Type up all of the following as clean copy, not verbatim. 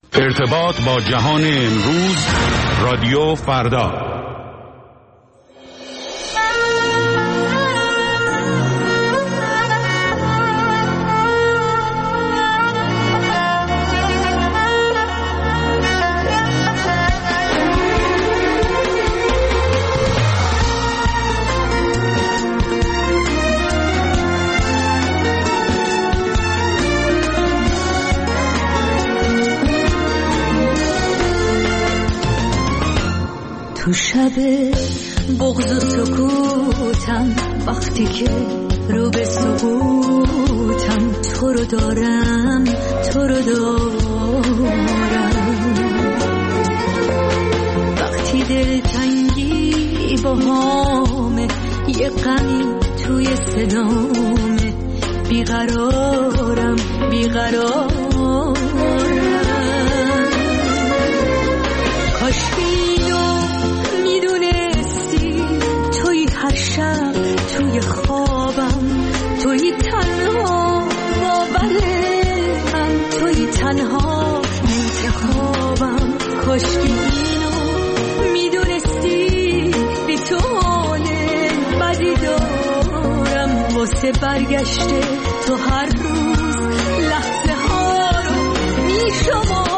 ارتباط با جهان امروز، رادیو فردا. تو شب بغض و سکوتم، وقتی که رو به سقوطم، تو رو دارم تو رو دارم. وقتی دلتنگی با همه، یه غمی توی صدامه، بیقرارم بیقرارم. کاش هر شب توی خوابم، توی تنها باورم، توی تنها انتخابم. کاشکی اینو میدونستی، بی تو حال بدی دارم. واسه برگشته تو هر روز لحظه ها رو میشمارم.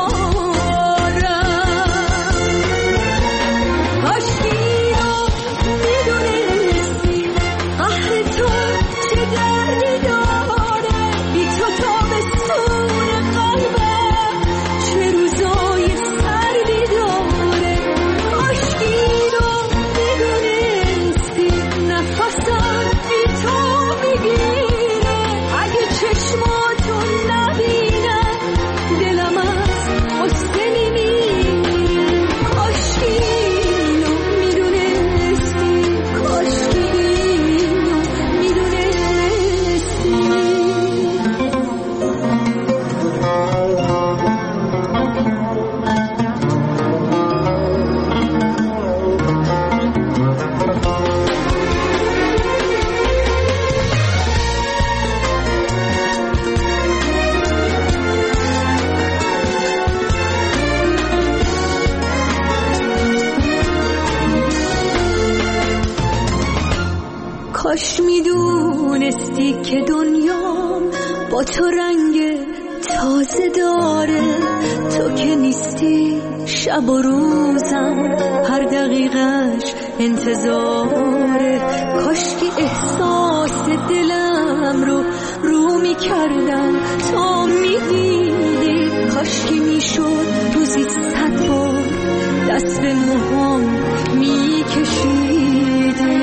کاش میدونستی که دنیام با تو رنگ تازه داره. تو که نیستی شب و روزم هر دقیقش انتظاره. کاش که احساس دلم رو میکردم تا میدیدی. کاش که میشد روزی 100 بار دست به موهام میکشیدی.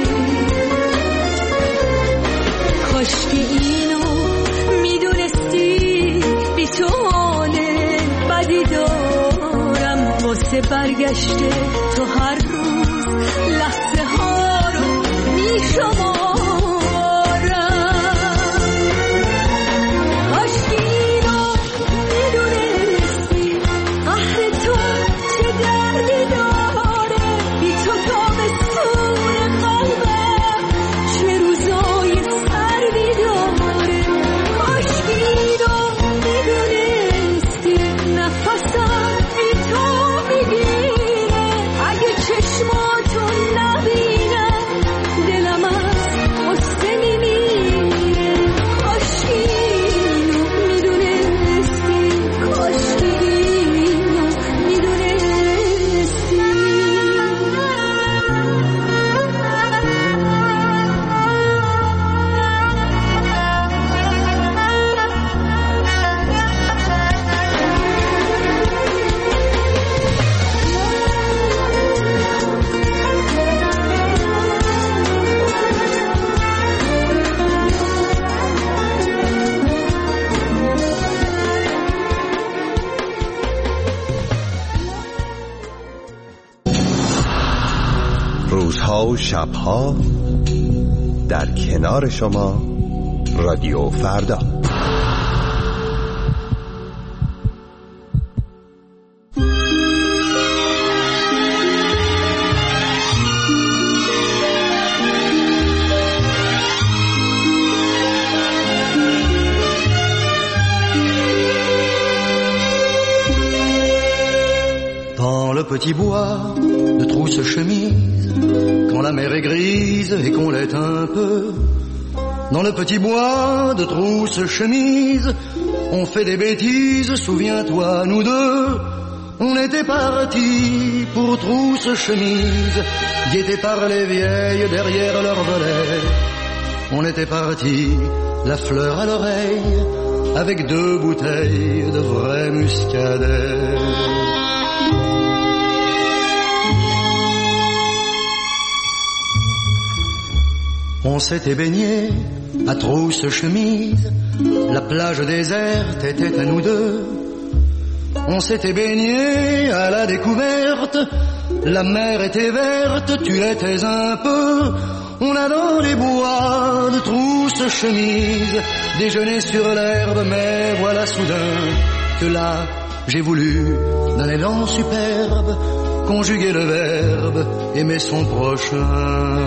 کاش که اینو میدونستی، بی تو حال بدی دارم. واسه برگشته تو هر روز لحظه ها رو میشمارم. کاش که اینو میدونستی، قهر تو چه دردی داره. بی تو تابستون قلبم چه روزای سردی داره. کاش که اینو میدونستی، نفسم بی تو میگیره. اگه چشماتو نبینم دلم از غصه میمیره. کاش که اینو میدونستی، کاش که اینو میدونستی. روزها و شبها در کنار شما، رادیو فردا. petit bois de trousse-chemise, quand la mer est grise et qu'on l'est un peu. Dans le petit bois de trousse-chemise, on fait des bêtises, souviens-toi, nous deux. On était partis pour trousse-chemise, guettés par les vieilles derrière leur volet. On était partis, la fleur à l'oreille, avec 2 bouteilles de vrai muscadet. On s'était baigné à trousse-chemise, la plage déserte était à nous deux. On s'était baigné à la découverte, la mer était verte, tu l'étais un peu. On a dans les bois de trousse-chemise déjeuné sur l'herbe, mais voilà soudain que là, j'ai voulu, d'un élan superbe, conjuguer le verbe, aimer son prochain.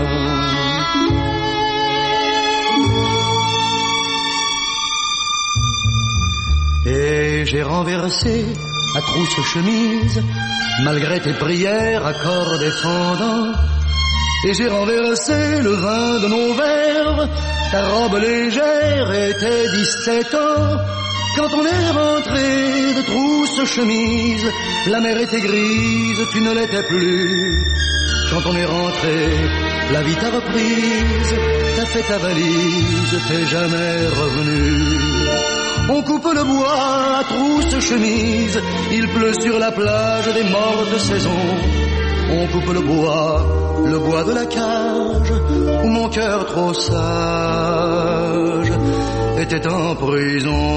Et j'ai renversé à trousse-chemise, malgré tes prières, accords défendants. Et j'ai renversé le vin de nos verres, ta robe légère était 17 ans. Quand on est rentré de trousse-chemise, la mer était grise, tu ne l'étais plus. Quand on est rentré, la vie t'a reprise, t'as fait ta valise, t'es jamais revenu. On coupe le bois à trousse-chemise, il pleut sur la plage des mortes saisons. On coupe le bois de la cage, où mon cœur trop sage était en prison.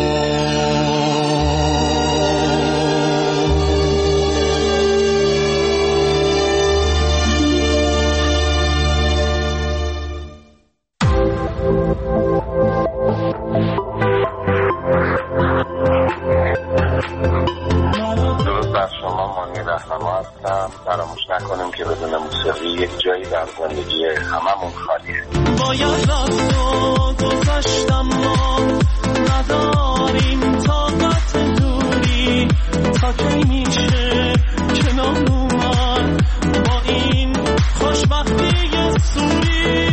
فراموش نکنیم که بدون موسیقی یک جایی در زندگی هممون خالیه. باید رفت و گذشتم ما نداریم طاقت دوری تا کی میشه کنار اومد با این خوشبختی سوری.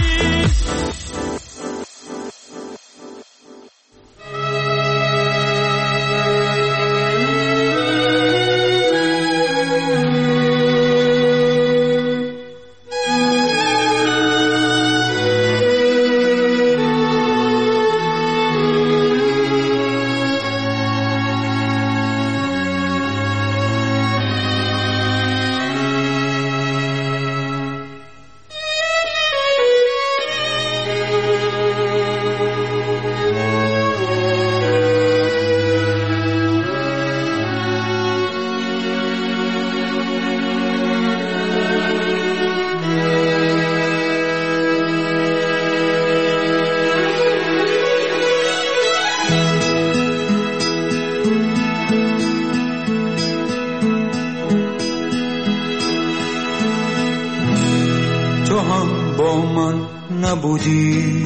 نبودی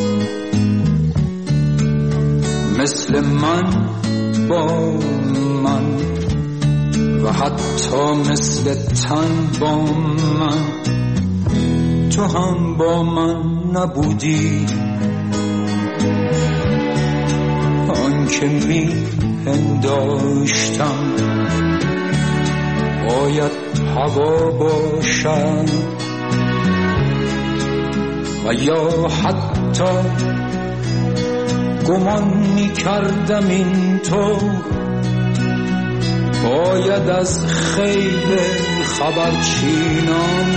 مثل من با من و حتی مثل تن با من تو هم با من نبودی. آن که می پنداشتم باید هوا باشد و یا حتی گمان می کردم این تو باید از خیل خبرچینان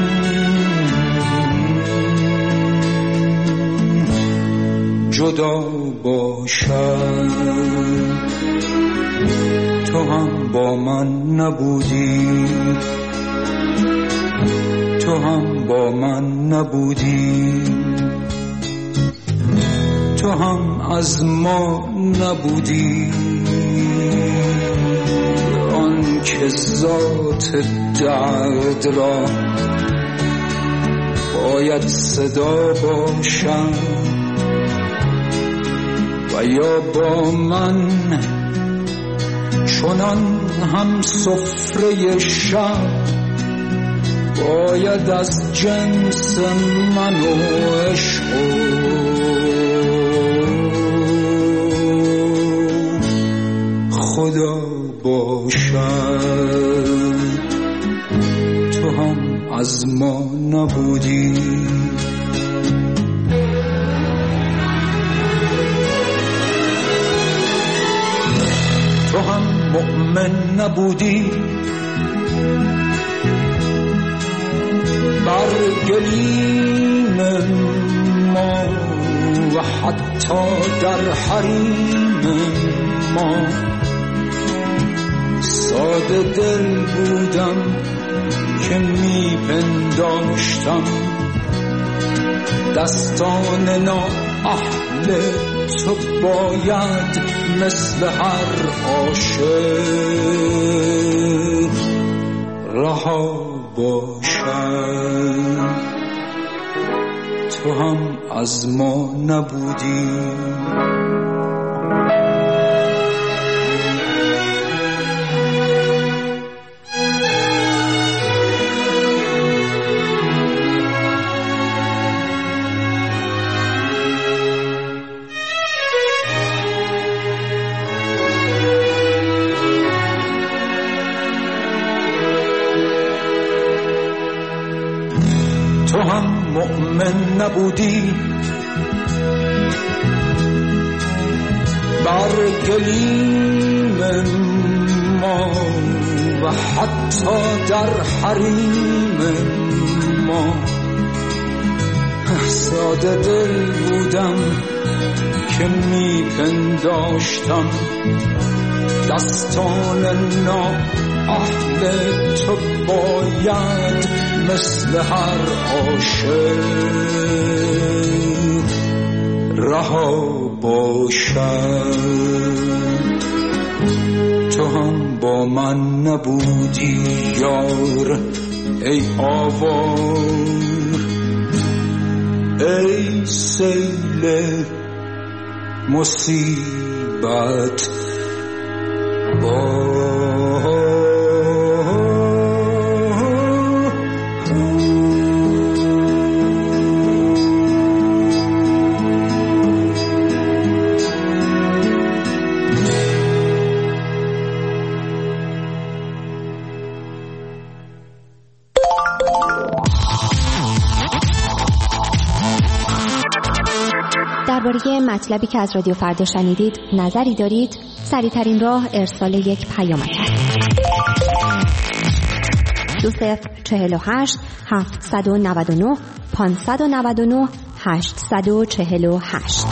جدا باشد. تو هم با من نبودی، تو هم با من نبودی، تو هم از ما نبودی. آن که ذات درد را باید صدا باشم و یا با من چنان هم سفره شب باید از جنس من و عشق خدا باشد. تو هم از ما نبودی، تو هم مؤمن نبودی، بر گلیم ما و حتی در حریم ما. ساده دل بودم که میپنداشتم دستان نااهل تو باید مثل هر عاشق رها باشد. تو هم از ما نبودی، تو هم مؤمن نبودی، بر گلیم ما و حتی در حریم ما. ساده دل بودم که میپنداشتم دستان نااهل تو باید مثل هر عاشق رها باشد. تو هم با من نبودی یار ای آوار، ای سیل مصیبت درباره مطلبی که از رادیو فردا شنیدید نظری دارید؟ سریع‌ترین راه ارسال یک پیامک است. 2048 799 599 848.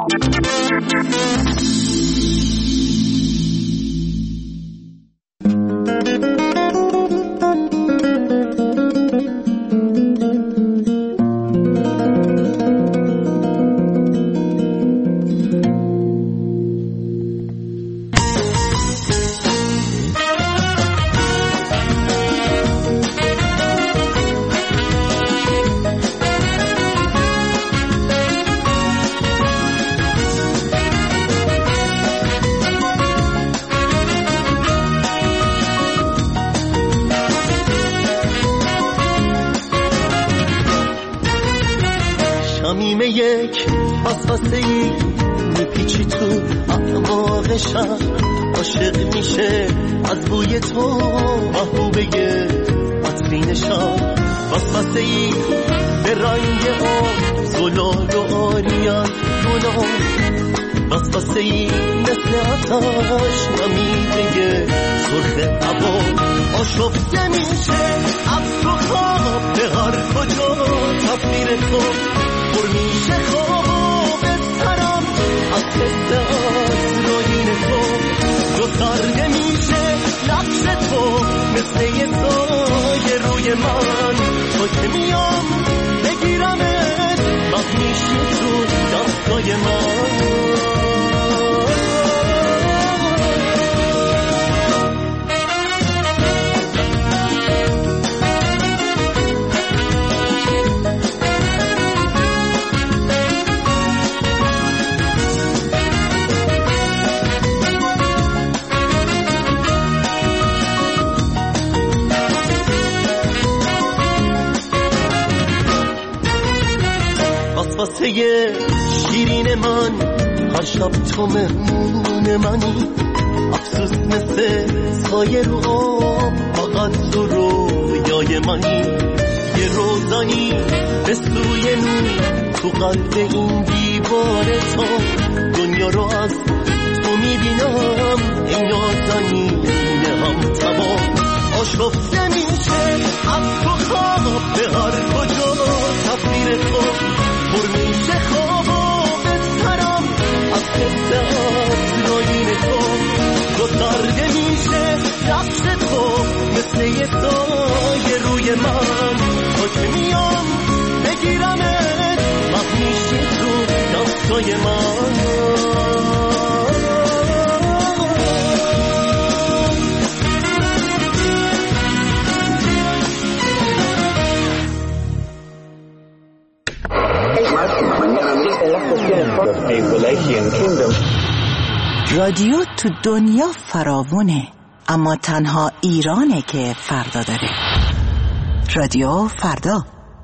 شمیم یک وسوسه‌ای میپیچی تو اعماق شب، عاشق میشه از بوی تو محبوبه عطرین شب. وسوسه‌ای به رنگ آب زلال و آریان گلاب، وسوسه‌ای مثل آتش نمیده سرخ عبا. آشفته میشه از تو خواب به هر کجا تصویر تو پر میشه خواب سرم از حس آسراین تو. جو سرده میشه نقش تو مثل یه سایه روی من. تو که میام بگیرمت وقت میشی تو دستای من. قصه شیرین من، هر شب تو مهمون منی، افسوس مثل سایه رو آب، فقط تو رویای منی، یه روزانی به سوی نور تو قلب این دیوار تا، دنیا رو از تو میبینم ای نازنین هم تمام، آشفته میشه از تو خواب به هر کجا، تصویر تو پر میشه خواب و بسترم از قصه آسراین تو، گسترده میشه نقش تو مثل یه سایه روی من، تا که میام بگیرمت وقت میشه تو دستای من. رادیو تو دنیا فراوونه، اما تنها ایرانه که فردا داره. رادیو فردا.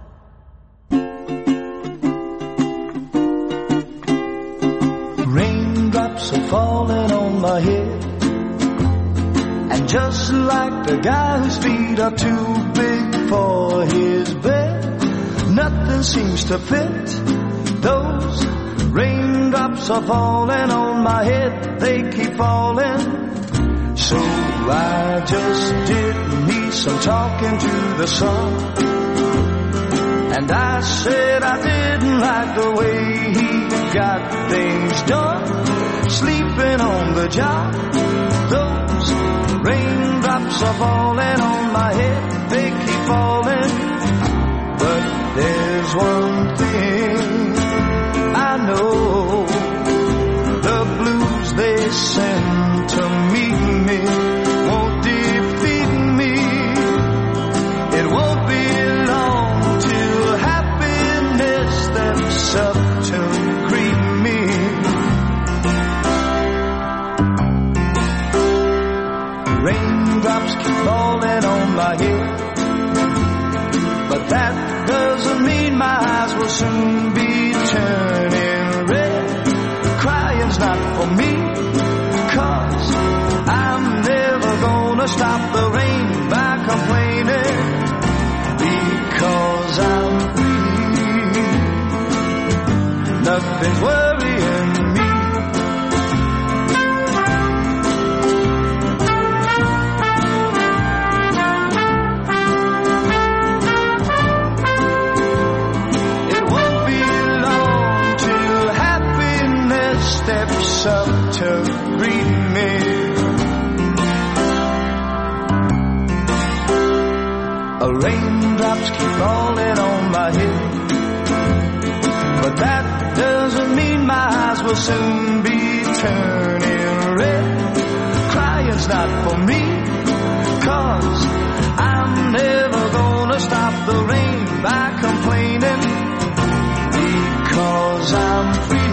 Raindrops are falling on my head, and just like the guy whose feet are too big for his bed, nothing seems to fit. Those raindrops are falling on my head, they keep falling. So I just did me some talking to the sun, and I said I didn't like the way he got things done, sleeping on the job. Those raindrops are falling on my head, they keep falling. But there's one thing I know, the blues they send to meet me won't defeat me. It won't be long till happiness steps up to greet me. Raindrops keep falling on my head, but that doesn't mean my eyes will soon be turning red. Crying's not for me, 'cause I'm never gonna stop the rain by complaining, because I'm free. Nothing's worrying me. Steps up to greet me. Raindrops keep falling on my head, but that doesn't mean my eyes will soon be turning red. Crying's not for me, 'cause I'm never gonna stop the rain by complaining, because I'm free.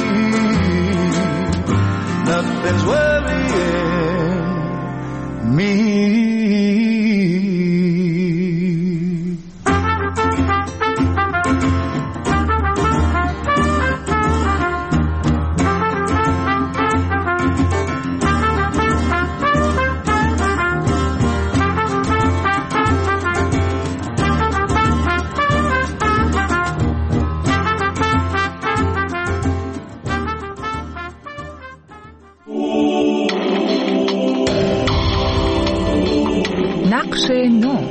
Nothing's worrying me. نقش نو.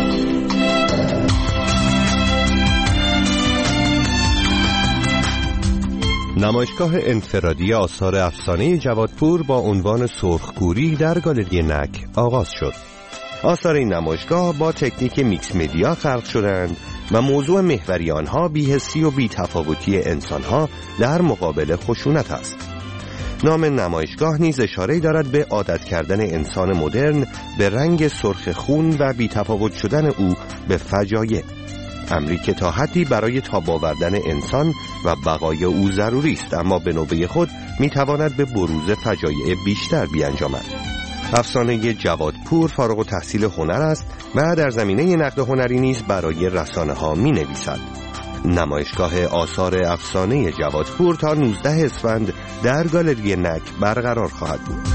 نمایشگاه انفرادی آثار افسانه جوادپور با عنوان سرخگوری در گالری نک آغاز شد. آثار این نمایشگاه با تکنیک میکس مدیا خلق شدند و موضوع محوری آنها بی‌حسی و بی‌تفاوتی انسانها در مقابل خشونت است. نام نمایشگاه نیز اشاره دارد به عادت کردن انسان مدرن به رنگ سرخ خون و بی‌تفاوت شدن او به فجایع، امری که تا حدی برای تاب آوردن انسان و بقای او ضروری است، اما به نوبه خود میتواند به بروز فجایع بیشتر بیانجامد. افسانه جوادپور فارغ التحصیل هنر است و در زمینه نقد هنری نیز برای رسانه‌ها می‌نویسد. نمایشگاه آثار افسانه جوادپور تا 19 اسفند در گالری نک برقرار خواهد بود.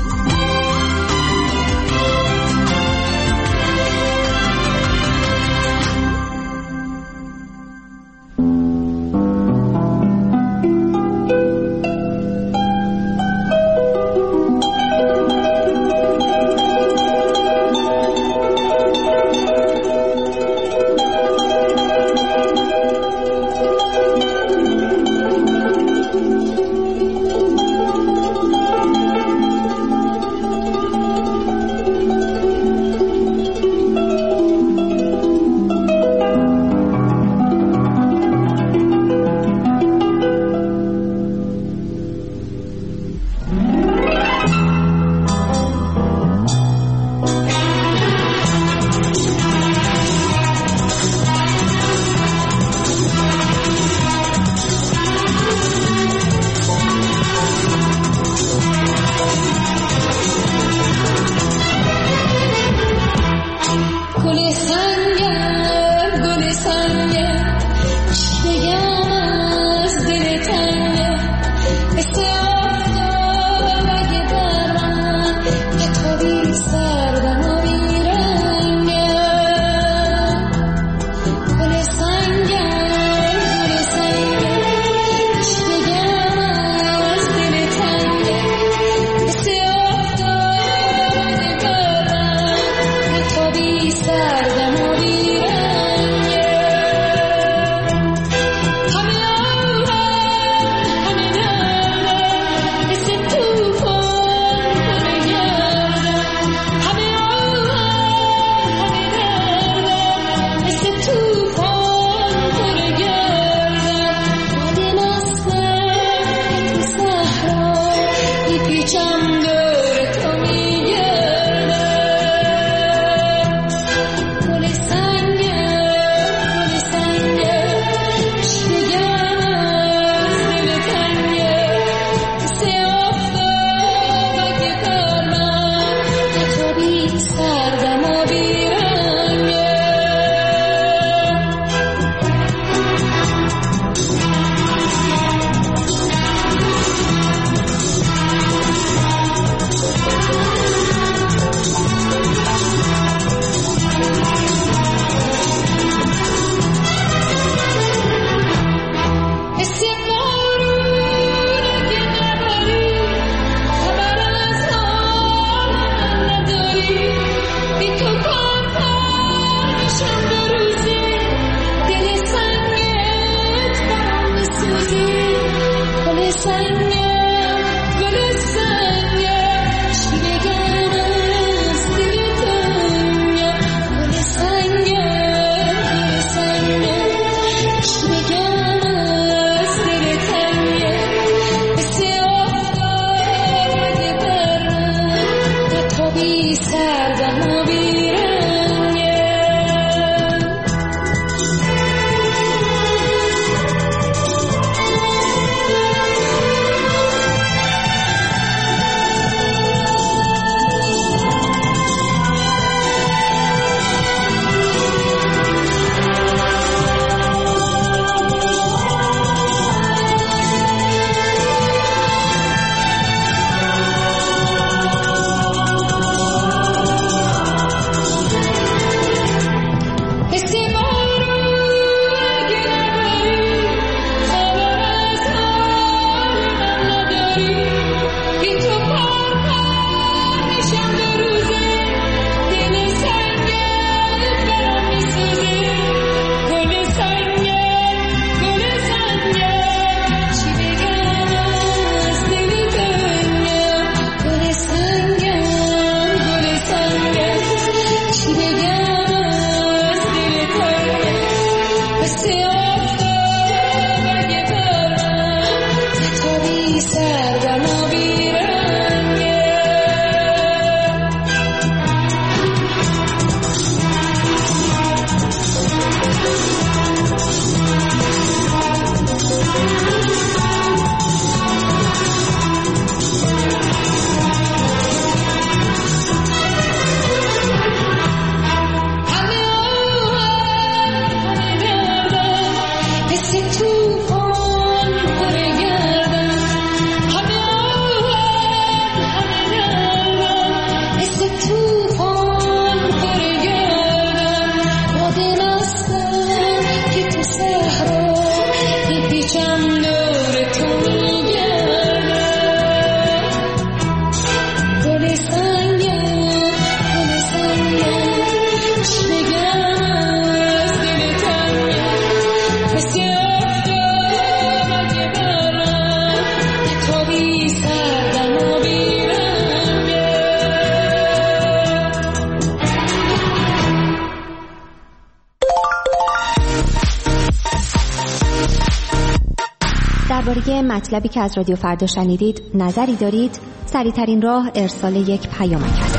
درباره مطلبی که از رادیو فردا شنیدید نظری دارید؟ سریع‌ترین راه ارسال یک پیامک است.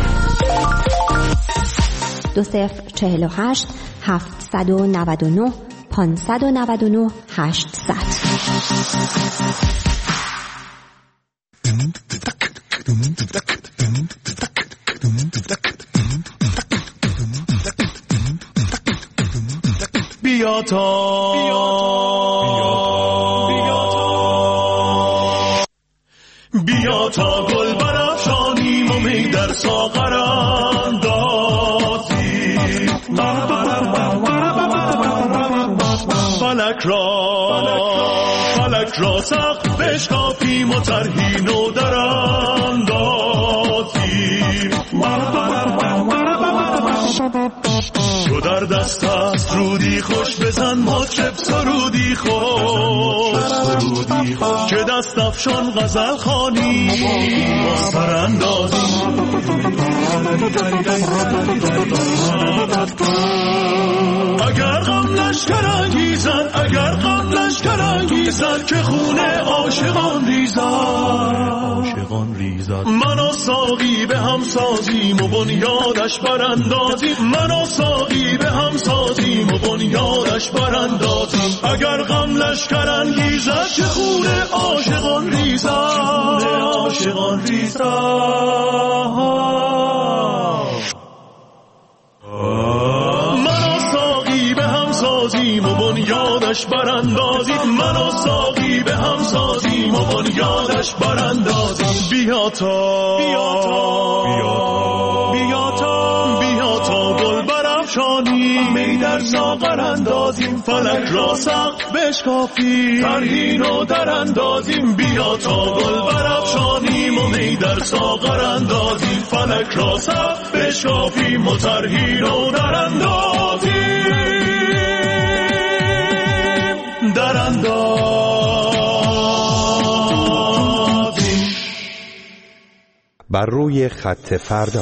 2048 799 599 800. بیا تا گل برافشانیم و می در ساغر اندازیم، فلک را سقف بشکافیم و طرحی نو در اندازیم. تو در دست است رودی خوش بزن مطرب سرودی خوش، که دست افشان غزل خوانی با سر اندازی. اگر غم لشکر انگیزد که خون عاشقان ریزد، من و ساقی به هم سازیم و بنیادش براندازیم، اگر غم لشکر انگیزد که خون عاشقان ریزد. من و ساقی به هم سازیم و بنیادش براندازیم، بیا تا گل برافشانیم، می در ساغر اندازیم، فلک را سقف بشکافیم، طرحی نو در اندازیم. بیا تا گل برافشانیم و می در ساغر اندازیم، فلک را سقف بشکافیم و طرحی نو در اندازیم. بر روی خط فردا.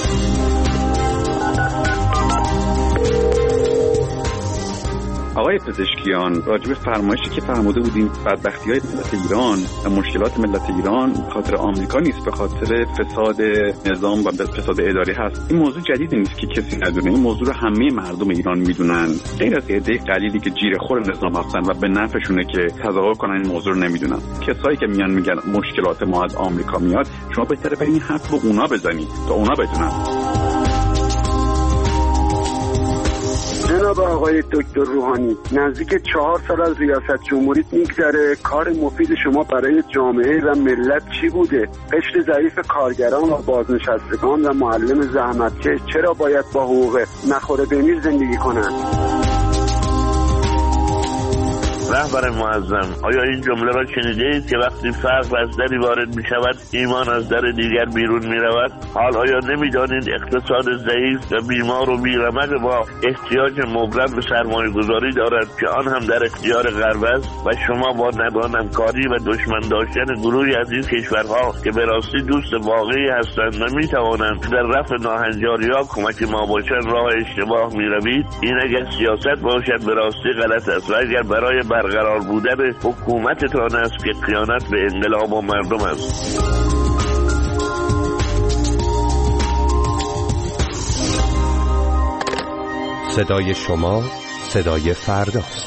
آقای پزشکیان، راجب فرمایشی که فرموده بودیم بدبختی‌های ملت ایران و مشکلات ملت ایران به خاطر آمریکا نیست، به خاطر فساد نظام و فساد اداری هست. این موضوع جدیدی نیست که کسی ندونه، این موضوع رو همه مردم ایران میدونن، غیر از عده قلیلی که جیره خور نظام هستن و به نفعشونه که تظاهر کنن این موضوع رو نمیدونن. کسایی که میان میگن مشکلات ما از آمریکا میاد، شما بهتره برین این حرف رو اونا بزنید تا اونا بدونن. جناب آقای دکتر روحانی، نزدیک 4 سال از ریاست جمهوریت میگذره، کار مفید شما برای جامعه و ملت چی بوده؟ قشر ضعیف کارگران و بازنشستگان و معلم زحمتکش چرا باید با حقوق نخوره بمیر زندگی کنند؟ رهبر معظم، آیا این جمله را شنیده اید که وقتی فقر از دری وارد می شود ایمان از در دیگر بیرون می رود؟ حال آیا نمی دانید اقتصاد ضعیف و بیمار و بیرمق با احتیاج مبرم به سرمایه گذاری دارد که آن هم در اختیار غرب است و شما با ندانمکاری و دشمن داشتن گروهی از این کشورها که به راستی دوست واقعی هستند و می توانند در رفع ناهنجاری‌ها کمک ما باشند راه اشتباه می روید؟ این اگر سیاست باشد به راستی غلط است و اگر برای برقرار بودن حکومتتان است که خیانت به انقلاب و مردم است. صدای شما صدای فرداست.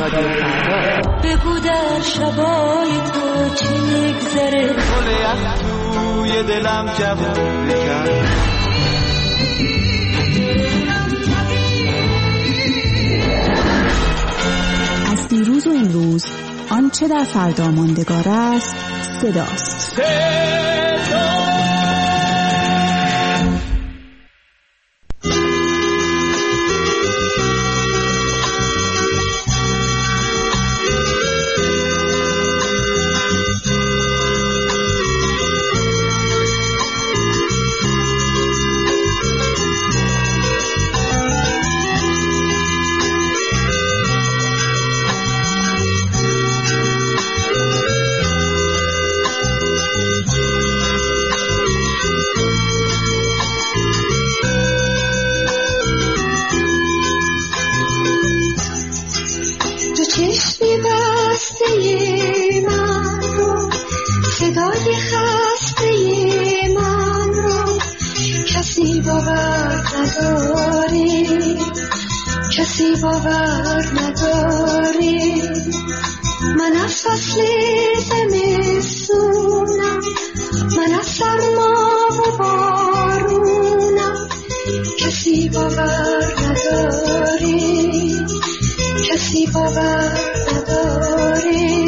رادیو فردا. بگو در شبای تو چی میگذره، گل یخ توی دلم جوون کرد. از دیروز و امروز آنچه در فردا ماندگار است صداست. کسی باور نداری، من از فصل زمستونم، من از سرما و بارونم. کسی باور نداری، کسی باور نداری.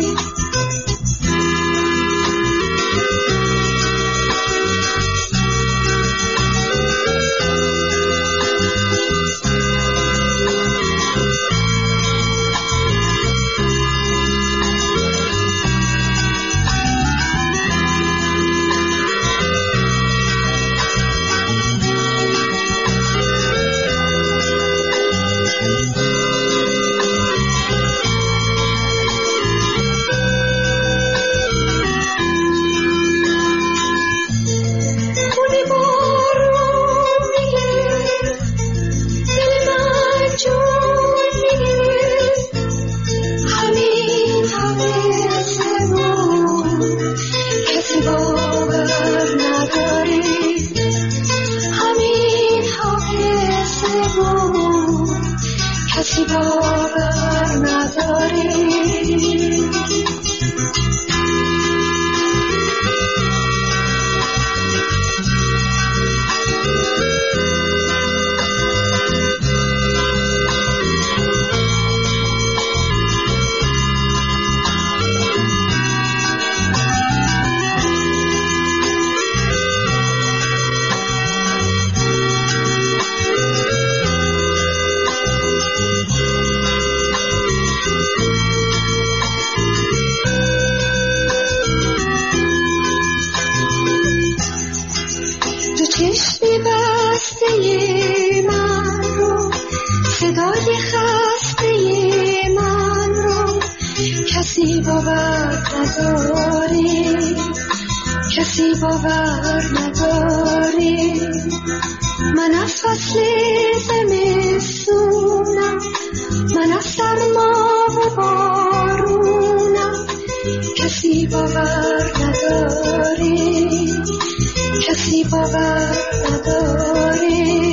کسی باور نداری، من از فصل زمستونم، من از سرما و بارونم. کسی باور نداری، کسی باور نداری.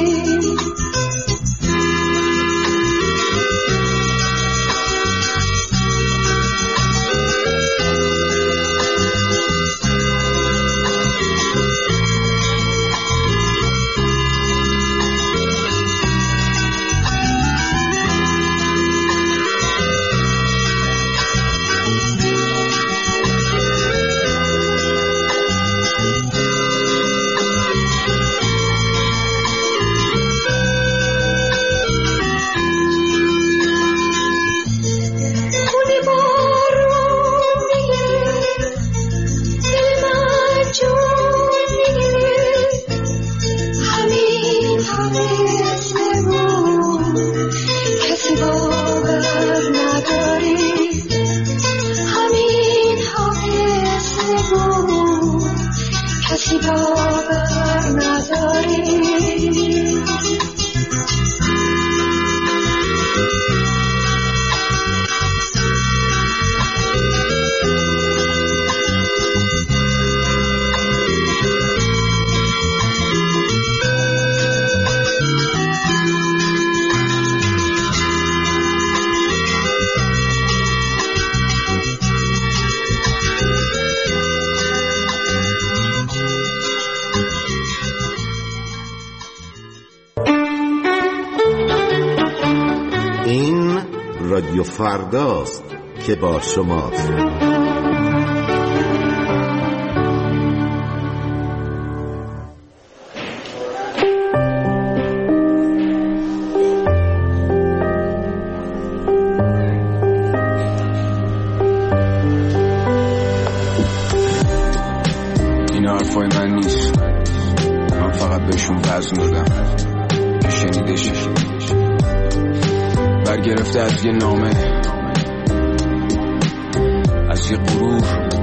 رادیو فرداست که با شماست. این حرفای من نیست، من فقط بهشون وزن دادم که شنیدش. برگرفته از یه نامه، از یه غرور،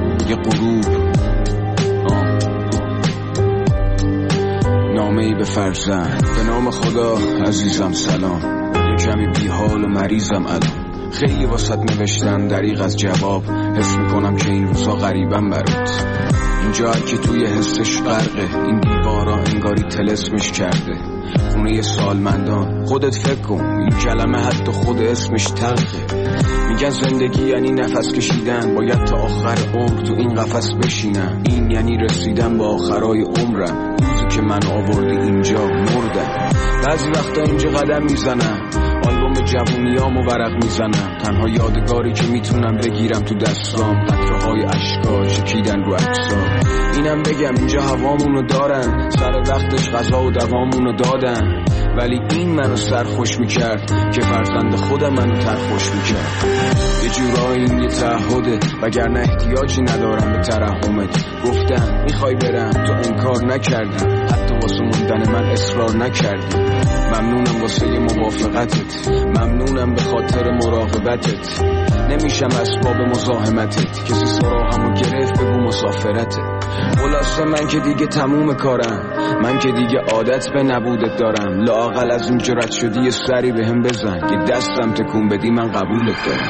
نامه ای به فرزند. به نام خدا عزیزم سلام، یه کمی بیحال و مریضم الان. خیلی واسط نوشتن دریغ از جواب، حس میکنم که این روزا غریبم برات. اینجا هر که توی حسش غرقه، این دیوارا انگاری تلسمش کرده. خونه سالمندان، خودت فکر کن این کلمه حتی خود اسمش تلخه. میگن زندگی یعنی نفس کشیدن، باید تا آخر عمر تو این قفس بشینم. این یعنی رسیدن به آخرای عمرم، روزی که من آوردی اینجا مردم. بعضی وقتا اینجا قدم میزنم، آلبوم جوونیامو ورق میزنم. تنها یادگاری که میتونم بگیرم تو دستام، قطره‌های اشکا چکیدن رو عکس‌ها. اینم بگم اینجا هوامونو دارن، سر وقتش غذا و دوامونو دادن. ولی این منو سرخوش میکرد که فرزند خودم منو ترخوش میکرد. یه جورایی این یه تعهده، وگرنه احتیاجی ندارم به ترحمت. گفتم میخوای برم، تو انکار نکردی، حتی واسه موندن من اصرار نکردی. ممنونم واسه موافقتت، ممنونم به خاطر مراقبتت. نمیشم اسباب مزاحمتت، کسی سراغمو گرفت بگو مسافرته. خلاصه من که دیگه تموم کارم، من که دیگه عادت به نبودت دارم. لااقل از اینجا رد شدی یه سری بهم بزن، یه دستم تکون بدی من قبولت دارم.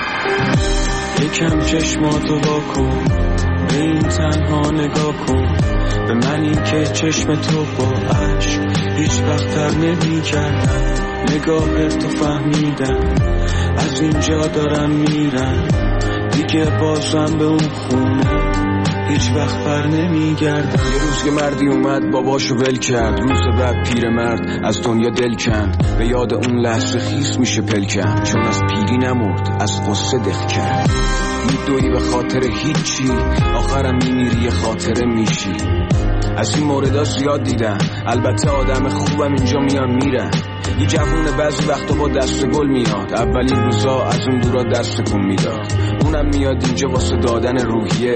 یکم چشماتو واکن، به این تنها نگاه کن. به منی که چشم تو با عشق هیچ وقت تر نمی کردم. نگاهت تو فهمیدم، از اینجا دارم میرم. دیگه بازم به اون خونه هیچ وقت بر نمیگردم. یه روز که مردی اومد باباشو ول کرد، روز بعد پیرمرد از دنیا دل کند. به یاد اون لحظه خیس میشه پلکم، چون از پیری نمرد از قصه دق کرد. میدوی به خاطر هیچی، آخرم میمیری خاطره میشی. از این موردا زیاد دیدم، البته آدم خوبم اینجا میان میرن. یه جوونه بعضی وقتا با دست گل میاد، اولین روزا از اون دورا دست کن میداد. اونم میاد اینجا واسه دادن روحیه،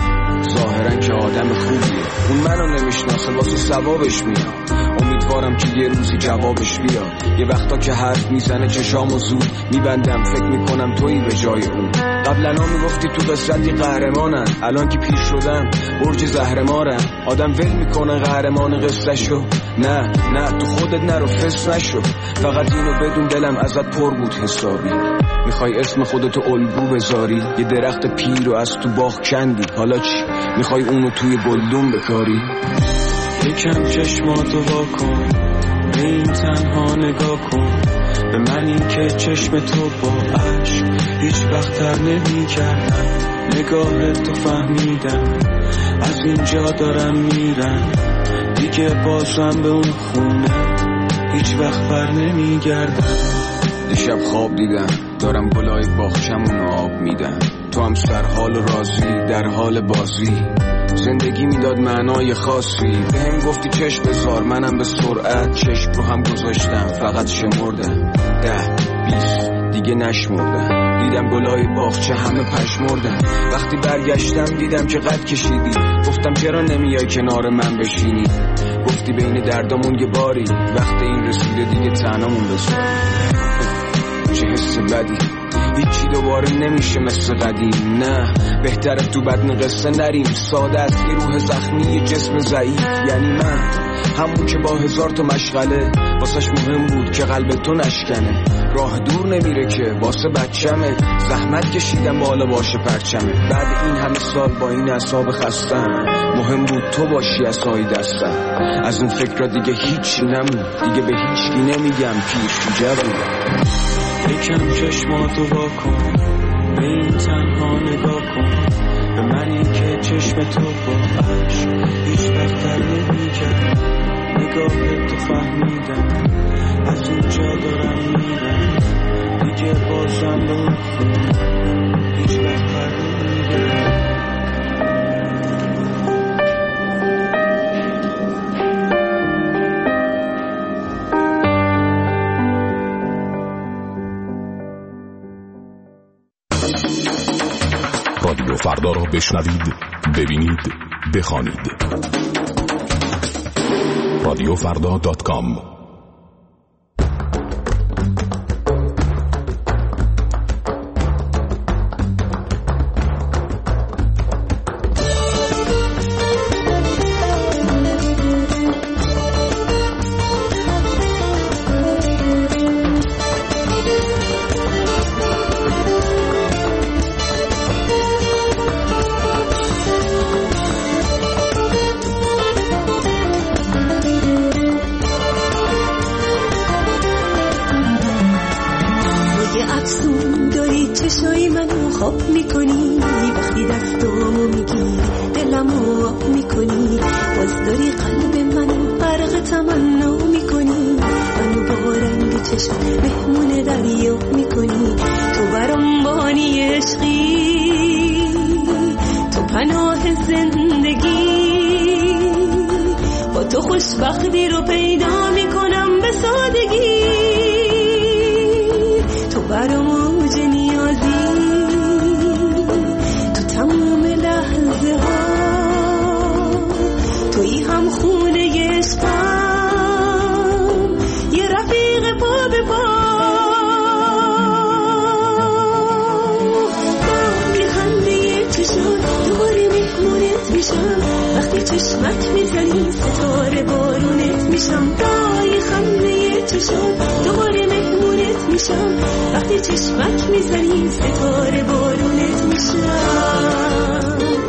ظاهرا که آدم خوبیه. اون منو نمیشناسه، واسه ثوابش میاد. امیدوارم که یه روزی جوابش بیاد. یه وقتا که حرف میزنه چشامو زود میبندم، فکر میکنم تویی به جای اون. قبلا میگفتی تو قصتی قهرمانن، الان که پیر شدم برج زهرمارن. آدم ول میکنه قهرمان قصهشو، نه تو خودت نرو فس نشو. فقط اینو بدون دلم ازت پر بود حسابی. میخوای اسم خودتو الگو بذاری، یه درخت پیر رو از تو باغ کندی. حالا چی؟ میخوای اونو توی گلدون بکاری؟ یکم چشماتو واکن، به این تنها نگاه کن. به منی که چشم تو با عشق هیچ وقت تر نمی کردم. نگاهت تو فهمیدم، از اینجا دارم میرم. دیگه بازم به اون خونه هیچ وقت بر نمی گردم. دیشب خواب دیدم دارم گلای باغچمون آب میدم. تو هم سر حال راضی در حال بازی. زندگی میداد معنای خاصی، بهم گفتی چشم بذار، منم به سرعت چشم رو هم گذاشتم. فقط شمردم 10-20 دیگه نشمردم. دیدم گلای باغچه همه پشمردن. وقتی برگشتم دیدم که قد کشیدی. گفتم چرا نمیای کنار من بشینی؟ گفتی بین دردامون یه باری، وقت این رسیده دیگه تنهامون بذاری. چه حس بدی، هیچی دوباره نمیشه مثل قدیم. نه بهتره تو بدن قصه نریم. ساده است یه روح زخمی، یه جسم ضعیف. یعنی من همون که با 1000 تا مشغله واسش مهم بود که قلب تو نشکنه. راه دور نمیره که واسه بچمه، زحمت کشیدم بالا باشه پرچمه. بعد این همه سال با این اعصاب خستم، مهم بود تو باشی عصای دستم. از اون فکر دیگه هیچی نمون، دیگه به هیچکی نمیگم پیر جوونم. یکم چشماتو واکن، به این تنها نگاه کن. به منی که چشم تو با عشق هیچ وقت تر نمی کرد. نگاهت تو فهمیدم، از اینجا دارم میرم دیگه بازم به اون خونه هیچ وقت نمیگم. رادیو فردا را بشنوید، ببینید، بخوانید. radiofrda.com. چشای منو خواب میکنی وقتی دستامو میگی دلمو آب میکنی باز داری قلب منو غرق تمنا میکنی منو با رنگ چشم مهمون دریا میکنی تو برام بانی عشقی تو پناه زندگی با تو خوشبختی رو پیدا میکنم به سادگی تو برام اوج نیازی تو تمام لحظه ها تویی هم خونه عشقم یه رفیق پا به پا با میخنده چشات دوباره مهمونت میشم وقتی چشمک میزنی ستاره بارونت میشم با خنده چشات دوباره مهمونت میشم وقتی چشمک میزنی ستاره بارونت میشم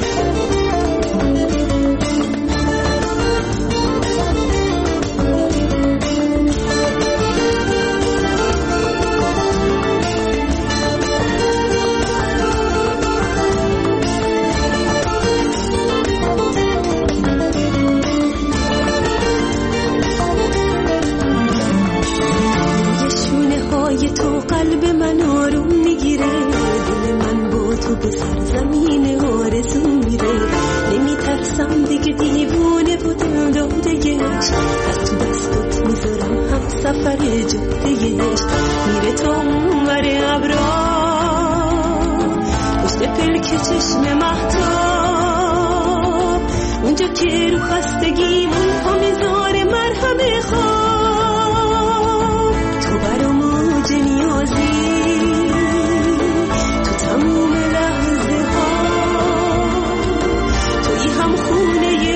تو قلب من آروم میگیره دل من با تو به سرزمین آرزو میره نمیترسم دیگه دیوونه و دل دادهش از تو دستت میذارم هم سفر جادهش میره تا اونور ابرا پشت پلک چشم مهتاب اونجا که رو خستگیمون پا میذاره مرهم خواب تو برام نیازی تو تموم لحظه ها تویی هم خونه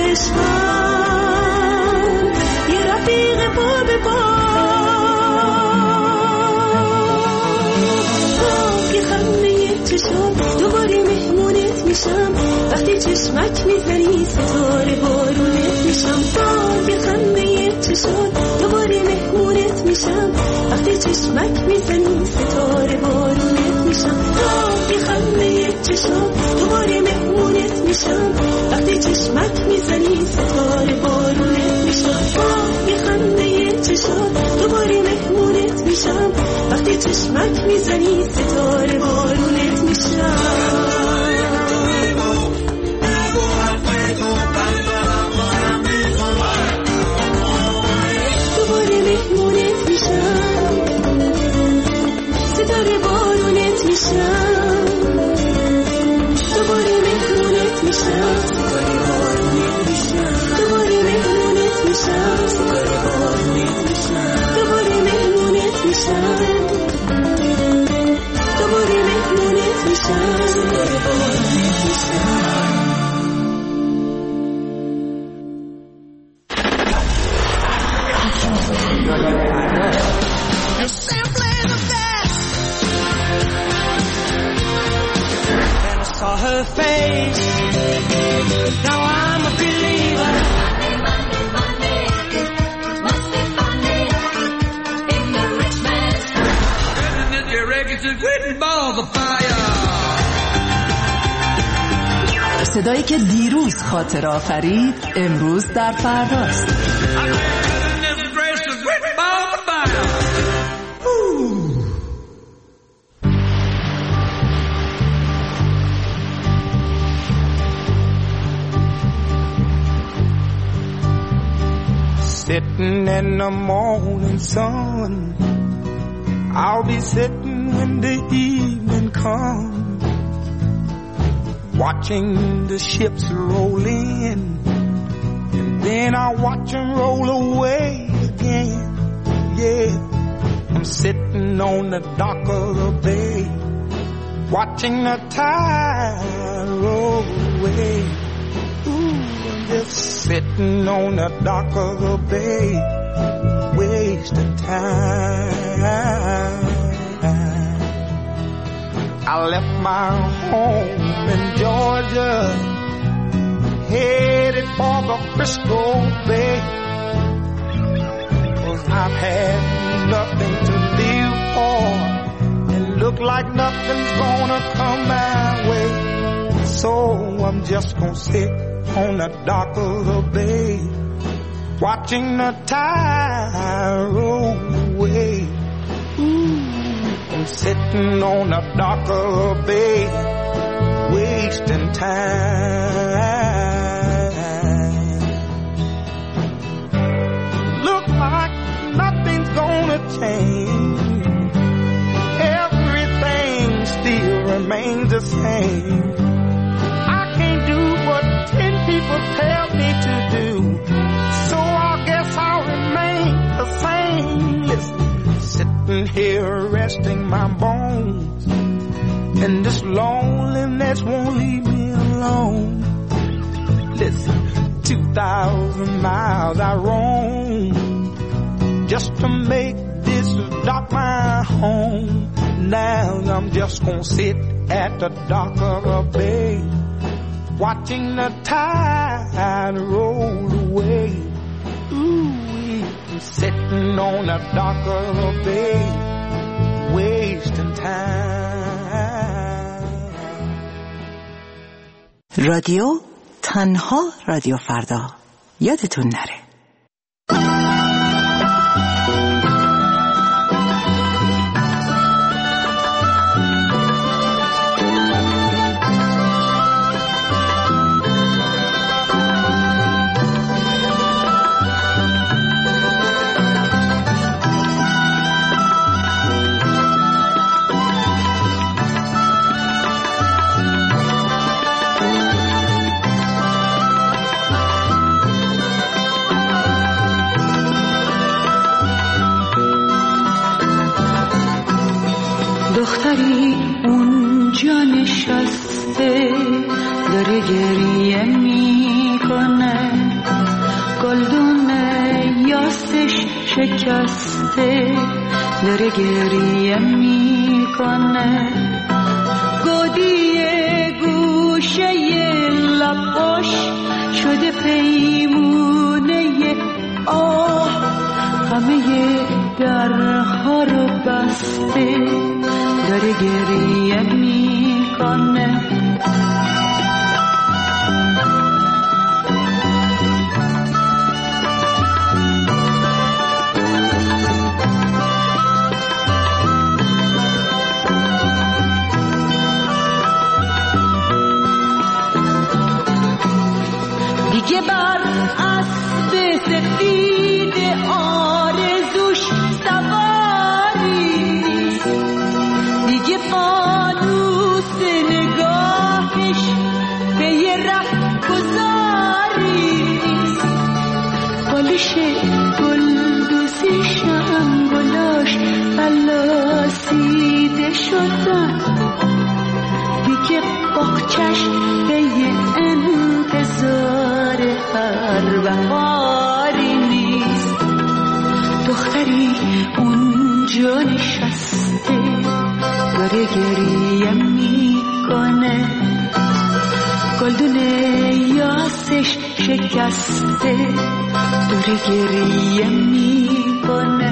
عشقم یه رفیق پا به پا با خنده چشم دوباره مهمونت میشم وقتی چشمک میزنی ستاره بارونت میشم با خنده چشم دوباره مهمونت میشم وقتی چشمک میزنی ستاره بارونت میشم با خنده چشم دوباره مهمونت میشم وقتی چشمک میزنی ستاره بارونت میشم با خنده چشم دوباره مهمونت میشم وقتی چشمک میزنی ستاره بارونت میشم ستاره بارونت میشم دوباره مهمونت میشم دوباره مهمونت میشم دوباره مهمونت میشم دوباره مهمونت Saw her face. Now I'm a believer. Monday, must be Monday in the rich man's house. And the records is written by the fire. صدایی که دیروز خاطر آفرید امروز در فرداست. And this dress is written by the fire. sitting in the morning sun. I'll be sitting when the evening comes, watching the ships roll in, and then I'll watch them roll away again. Yeah, I'm sitting on the dock of the bay, watching the tide roll away. Ooh, I'm just sitting on the dock of the bay, wasting time. I left my home in Georgia, headed for the Frisco Bay, 'cause I've had nothing to live for, and look like nothing's gonna come my way. So I'm just gonna sit on the dock of the bay, watching the tide roll away. Ooh, I'm sitting on the dock of the bay, wasting time. Look like nothing's gonna change, everything still remains the same. I can't do what 10 people tell me to do, so I guess I'll remain the same. Listen, sitting here resting my bones, and this loneliness won't leave me alone. Listen, 2,000 miles I roam just to make this dock my home. Now I'm just gonna sit at the dock of a bay, watching the tide roll away. Ooh, I'm sitting on the dock of the bay, wasting time. رادیو تنها رادیو فردا، یادتون نره. دختری اونجا نشسته داره گریه میکنه، گلدون یاسش شکسته داره گریه میکنه، گودی گوشه لباش شده پیمونه آه، همه درها رو بسته داره گریه میکنه. دیگه بر اسب سفید آرزوش سواری نیست، دیگه فانوس نگاهش به یه ره گذاری نیست، بالش گلدوزیش هم گلاش فلاسیده شدن، دیگه باغچش به یه انتظار هر بهاری نیست. دختری اونجا نشسته داره گریه میکنه، گلدون یاسش شکسته داره گریه میکنه.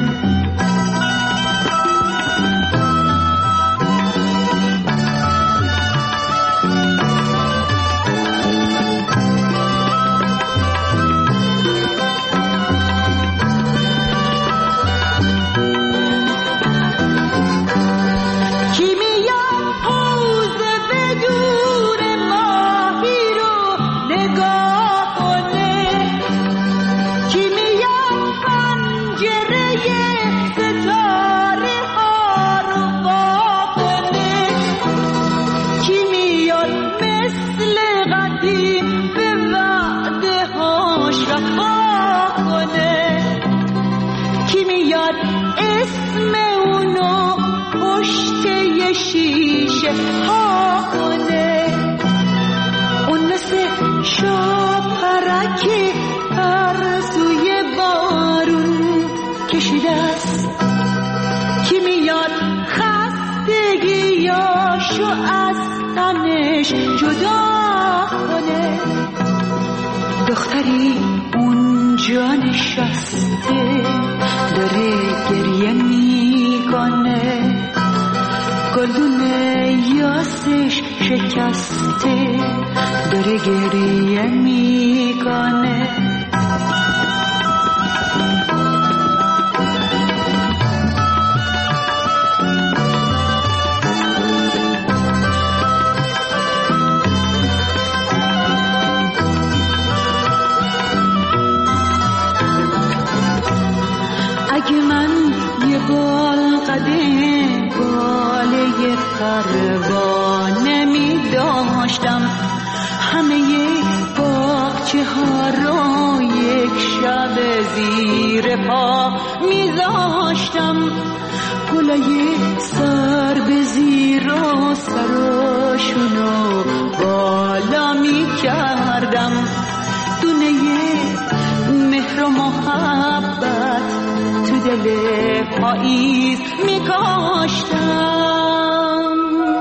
کی میاد ستاره ها رو واکنه، کی میاد مثل قدیم به وعده هاش وفا کنه، کی میاد اسم اونو پشت یه شیشه ها کنه، اون مثل شاپرک ترسوی بارون کشیده است، کی میاد خستگیاشو از تنش جدا کنه، دختری اونجا نشسته داره گریه میکنه، گلدون یاسش شکسته داره گریه میکنه. اگه من یه بال قدم باله پروانه می داشتم، همه باغچه ها رو یک شب زیر پا می داشتم، گلای سر به زیر و سراشونو بالا می کردم، دونه مهر و محبت تو دل پاییز می کاشتم.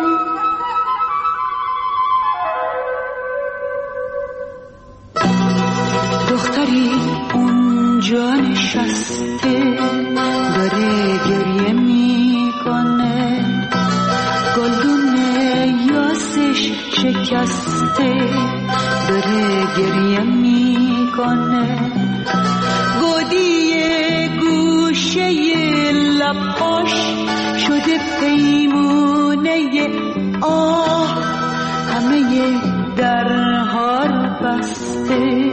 دختری اونجا نشسته داره گریه میکنه، گلدون یاسش شکسته داره گریه میکنه، گودی گوشه لباش شده پیمونه آه، همه درها رو بسته